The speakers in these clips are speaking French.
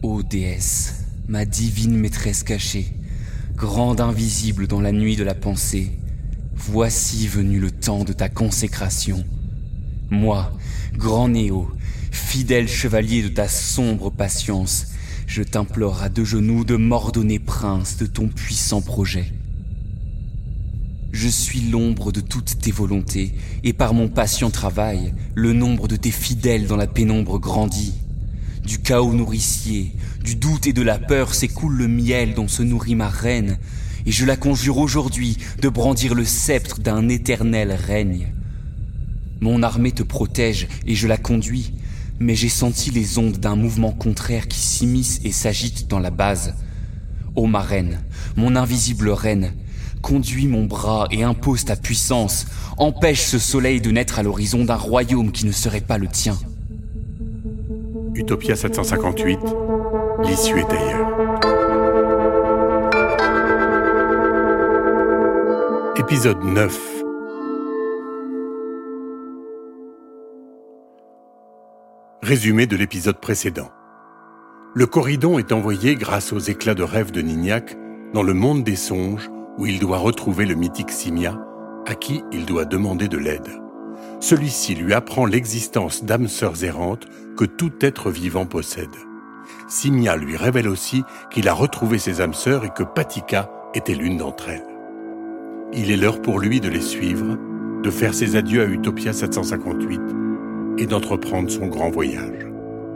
Ô déesse, ma divine maîtresse cachée, grande invisible dans la nuit de la pensée, voici venu le temps de ta consécration. Moi, grand Néo, fidèle chevalier de ta sombre patience, je t'implore à deux genoux de m'ordonner prince de ton puissant projet. Je suis l'ombre de toutes tes volontés, et par mon patient travail, le nombre de tes fidèles dans la pénombre grandit. Du chaos nourricier, du doute et de la peur s'écoule le miel dont se nourrit ma reine, et je la conjure aujourd'hui de brandir le sceptre d'un éternel règne. Mon armée te protège et je la conduis, mais j'ai senti les ondes d'un mouvement contraire qui s'immisce et s'agite dans la base. Ô ma reine, mon invisible reine, conduis mon bras et impose ta puissance, empêche ce soleil de naître à l'horizon d'un royaume qui ne serait pas le tien. Utopia 758, l'issue est ailleurs. Épisode 9. Résumé de l'épisode précédent. Le Corydon est envoyé grâce aux éclats de rêve de Nignac dans le monde des songes où il doit retrouver le mythique Simia, à qui il doit demander de l'aide. Celui-ci lui apprend l'existence d'âmes sœurs errantes que tout être vivant possède. Simia lui révèle aussi qu'il a retrouvé ses âmes sœurs et que Patika était l'une d'entre elles. Il est l'heure pour lui de les suivre, de faire ses adieux à Utopia 758 et d'entreprendre son grand voyage.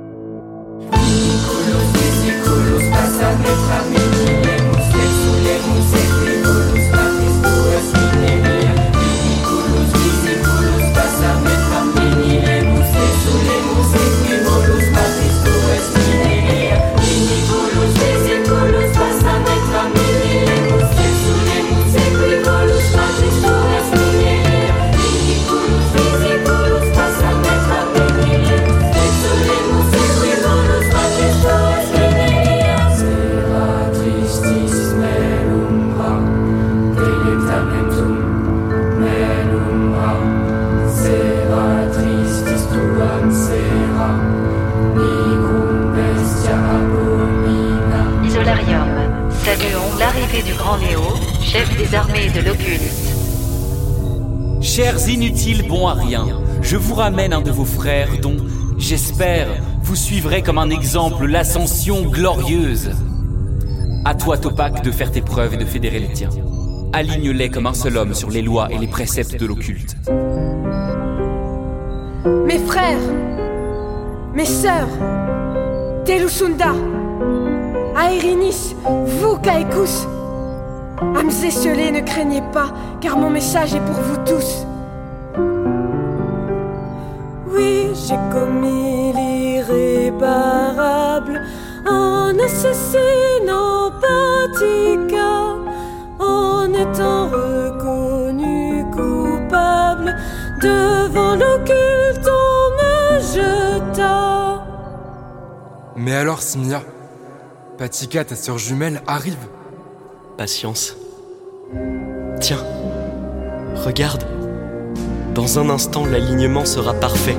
Du grand Néo, chef des armées de l'occulte. Chers inutiles bons à rien, je vous ramène un de vos frères dont, j'espère, vous suivrez comme un exemple l'ascension glorieuse. À toi, Topak, de faire tes preuves et de fédérer les tiens. Aligne-les comme un seul homme sur les lois et les préceptes de l'occulte. Mes frères, mes sœurs, Telusunda, Aerinis, vous, Kaikous, âmes esselées, ne craignez pas, car mon message est pour vous tous. Oui, j'ai commis l'irréparable en assassinant Patika, en étant reconnu coupable. Devant l'occulte, on me jeta. Mais alors, Simia, Patika, ta sœur jumelle, arrive. Patience. Tiens, regarde. Dans un instant, l'alignement sera parfait.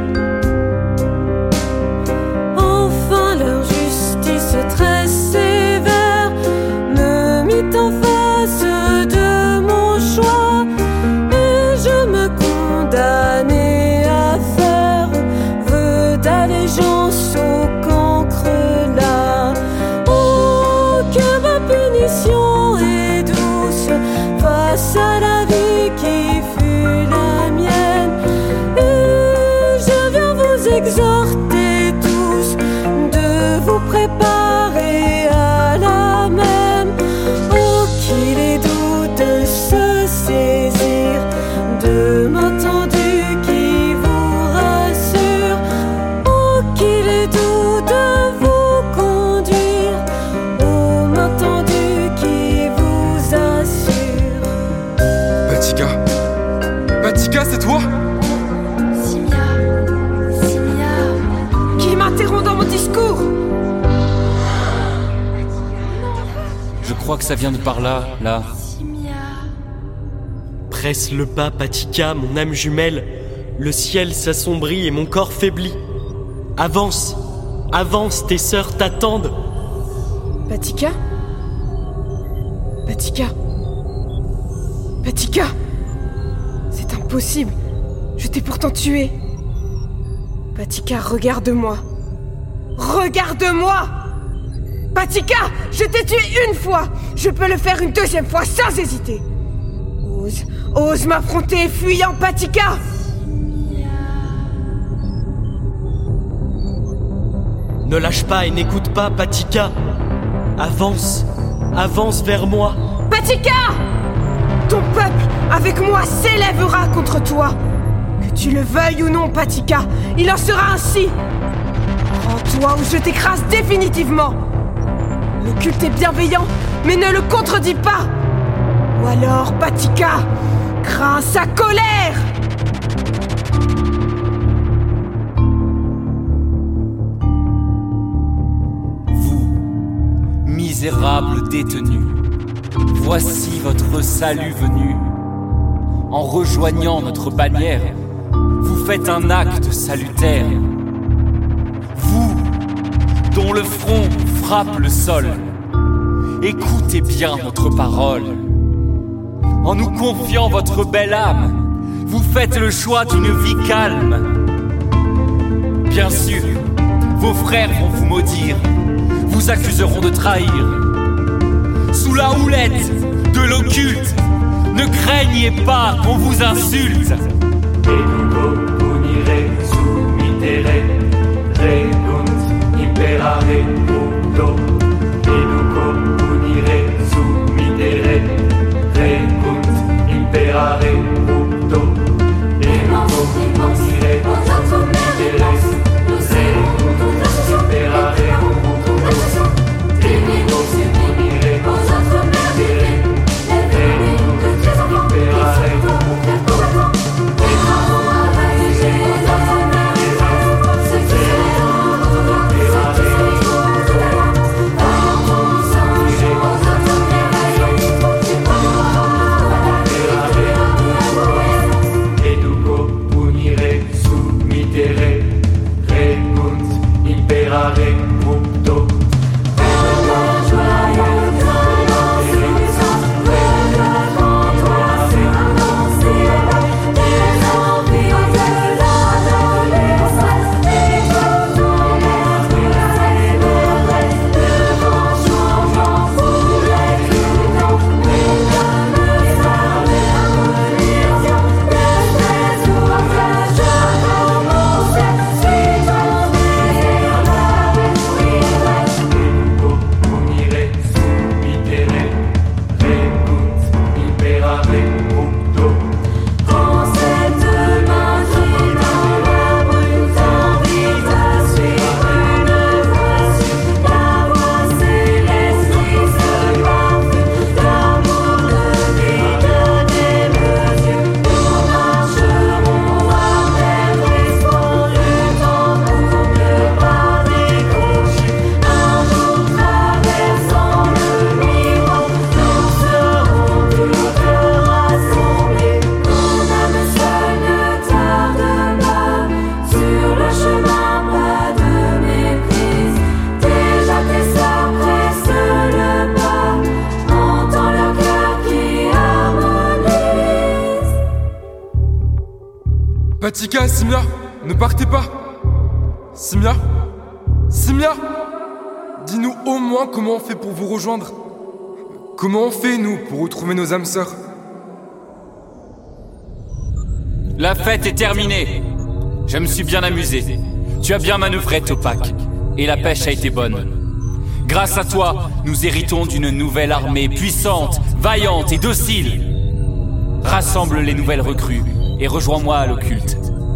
Enfin, leur justice très sévère me mit en face de mon choix, et je me condamnais à faire vœu d'allégeance au cancre là. Oh, que ma punition est douce face à la vie qui fut la mienne, et je viens vous exhorter tous de vous préparer à la même. Oh, qu'il est doux de se saisir de main tendue qui vous rassure. Oh, qu'il est doux de vous conduire aux mains tendues qui vous assurent. Patika, c'est toi? Simia, qui m'interrompt dans mon discours. Je crois que ça vient de par là, là. Presse le pas, Patika, mon âme jumelle. Le ciel s'assombrit et mon corps faiblit. Avance, Avance, tes sœurs t'attendent. Patika? Patika? Patika? C'est impossible. Je t'ai pourtant tué. Patika, regarde-moi. Regarde-moi! Patika, je t'ai tué une fois. Je peux le faire une deuxième fois sans hésiter. Ose m'affronter, fuyant Patika! Ne lâche pas et n'écoute pas, Patika. Avance, avance vers moi. Patika! Ton peuple, avec moi, s'élèvera contre toi. Que tu le veuilles ou non, Patika, il en sera ainsi. Rends-toi ou je t'écrase définitivement. Le culte est bienveillant, mais ne le contredis pas. Ou alors, Patika, crains sa colère. Misérable détenu, voici votre salut venu. En rejoignant notre bannière, vous faites un acte salutaire. Vous, dont le front frappe le sol, écoutez bien notre parole. En nous confiant votre belle âme, vous faites le choix d'une vie calme. Bien sûr, vos frères vont vous maudire, vous accuseront de trahir. Sous la houlette de l'occulte, ne craignez pas qu'on vous insulte. Educo punire sumitere, regunt imperare puto. Educo punire sumitere, regunt imperare puto. Educo punire sumitere, regunt imperare puto. Educo punire Patika, Simia, ne partez pas. Simia, Simia, dis-nous au moins comment on fait pour vous rejoindre. Comment on fait, nous, pour retrouver nos âmes sœurs? La fête est terminée. Je me suis bien amusé. Tu as bien manœuvré, Topak, et la pêche a été bonne. Grâce à toi, nous héritons d'une nouvelle armée puissante, vaillante et docile. Rassemble les nouvelles recrues et rejoins-moi à l'occulte.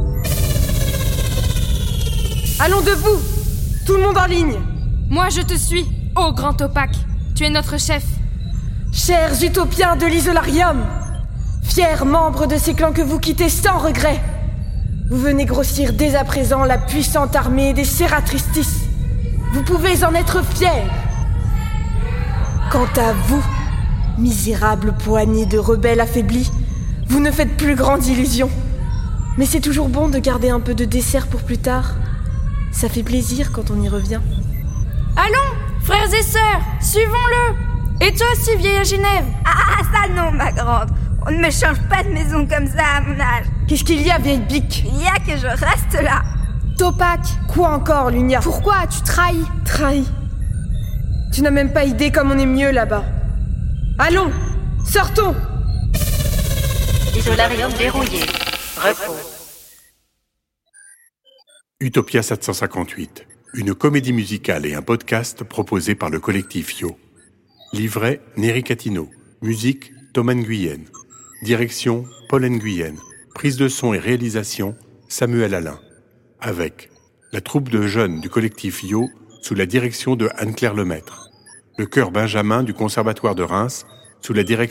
Allons debout! Tout le monde en ligne! Moi je te suis, ô grand Topak. Tu es notre chef. Chers utopiens de l'Isolarium, fiers membres de ces clans que vous quittez sans regret, vous venez grossir dès à présent la puissante armée des Seratristis. Vous pouvez en être fiers. Quant à vous, misérable poignée de rebelles affaiblis, vous ne faites plus grande illusion. Mais c'est toujours bon de garder un peu de dessert pour plus tard. Ça fait plaisir quand on y revient. Allons, frères et sœurs, suivons-le. Et toi aussi, vieille à Genève. Ah, ça non, ma grande. On ne me change pas de maison comme ça à mon âge. Qu'est-ce qu'il y a, vieille bique? Il y a que je reste là. Topac, Quoi encore, Lunia? pourquoi as-tu trahi? Trahi. Tu n'as même pas idée comme on est mieux là-bas. Allons, sortons. Isolarium verrouillé. Repos. Utopia 758, une comédie musicale et un podcast proposé par le collectif Yo. Livret Néry Catino. Musique Thomas Nguyen. Direction Paul Nguyen. Prise de son et réalisation Samuel Alain. Avec la troupe de jeunes du collectif Yo sous la direction de Anne-Claire Lemaître. Le chœur Benjamin du Conservatoire de Reims sous la direction